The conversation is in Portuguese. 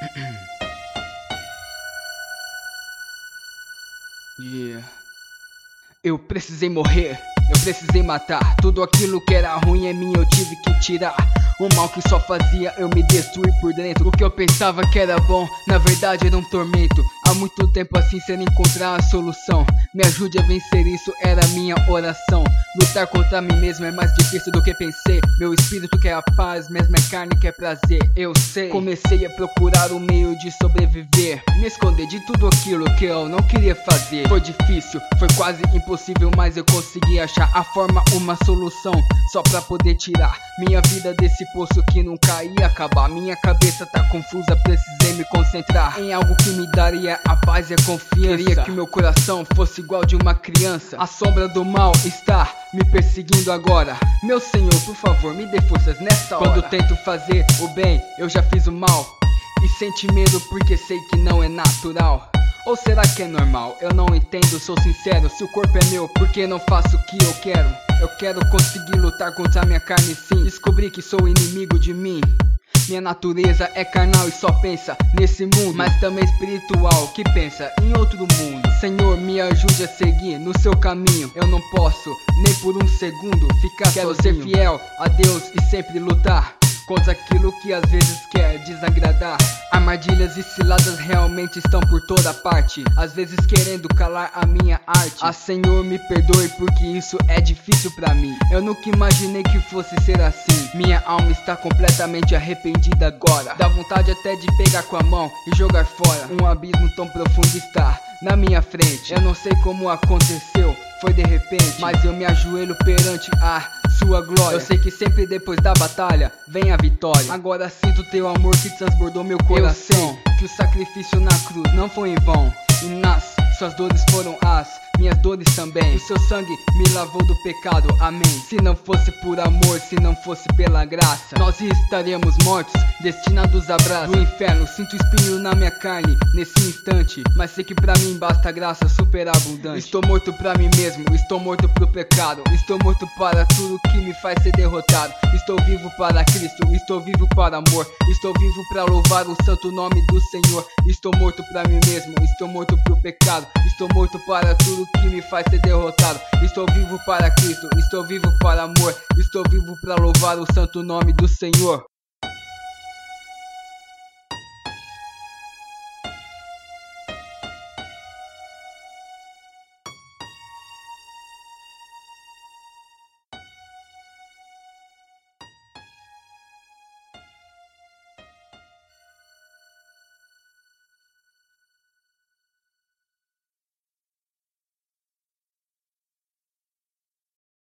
Yeah. Eu precisei morrer, eu precisei matar. Tudo aquilo que era ruim em mim eu tive que tirar. O mal que só fazia eu me destruir por dentro. O que eu pensava que era bom, na verdade era um tormento. Há muito tempo assim sem encontrar a solução. Me ajude a vencer isso, era minha oração. Lutar contra mim mesmo é mais difícil do que pensei. Meu espírito quer a paz, mas minha carne quer prazer. Eu sei, comecei a procurar um meio de sobreviver. Me esconder de tudo aquilo que eu não queria fazer. Foi difícil, foi quase impossível, mas eu consegui achar a forma, uma solução, só pra poder tirar minha vida desse poço que nunca ia acabar. Minha cabeça tá confusa, precisei me concentrar em algo que me daria a paz e a confiança. Queria que meu coração fosse igual de uma criança. A sombra do mal está me perseguindo agora. Meu Senhor, por favor, me dê forças nessa hora. Quando tento fazer o bem, eu já fiz o mal e senti medo porque sei que não é natural. Ou será que é normal? Eu não entendo, sou sincero. Se o corpo é meu, por que não faço o que eu quero? Eu quero conseguir lutar contra minha carne, sim. Descobri que sou inimigo de mim. Minha natureza é carnal e só pensa nesse mundo, mas também espiritual, que pensa em outro mundo. Senhor, me ajude a seguir no seu caminho. Eu não posso nem por um segundo ficar sozinho. Quero ser fiel a Deus e sempre lutar contra aquilo que às vezes quer desagradar. Armadilhas e ciladas realmente estão por toda parte, às vezes querendo calar a minha arte. Ah, Senhor, me perdoe porque isso é difícil pra mim. Eu nunca imaginei que fosse ser assim. Minha alma está completamente arrependida agora. Dá vontade até de pegar com a mão e jogar fora. Um abismo tão profundo está na minha frente. Eu não sei como aconteceu, foi de repente, mas eu me ajoelho perante a sua glória. Eu sei que sempre depois da batalha vem a vitória. Agora sinto teu amor que transbordou meu coração. Eu sei que o sacrifício na cruz não foi em vão, e nas suas dores foram as minhas dores também. O seu sangue me lavou do pecado, amém. Se não fosse por amor, se não fosse pela graça, nós estaríamos mortos, destinados à brasa do inferno. Sinto espinho na minha carne nesse instante, mas sei que pra mim basta graça superabundante. Estou morto pra mim mesmo, estou morto pro pecado. Estou morto para tudo que me faz ser derrotado. Estou vivo para Cristo, estou vivo para amor. Estou vivo pra louvar o santo nome do Senhor. Estou morto pra mim mesmo, estou morto pro pecado. Estou morto para tudo que me faz ser derrotado. Estou vivo para Cristo, estou vivo para amor. Estou vivo para louvar o santo nome do Senhor.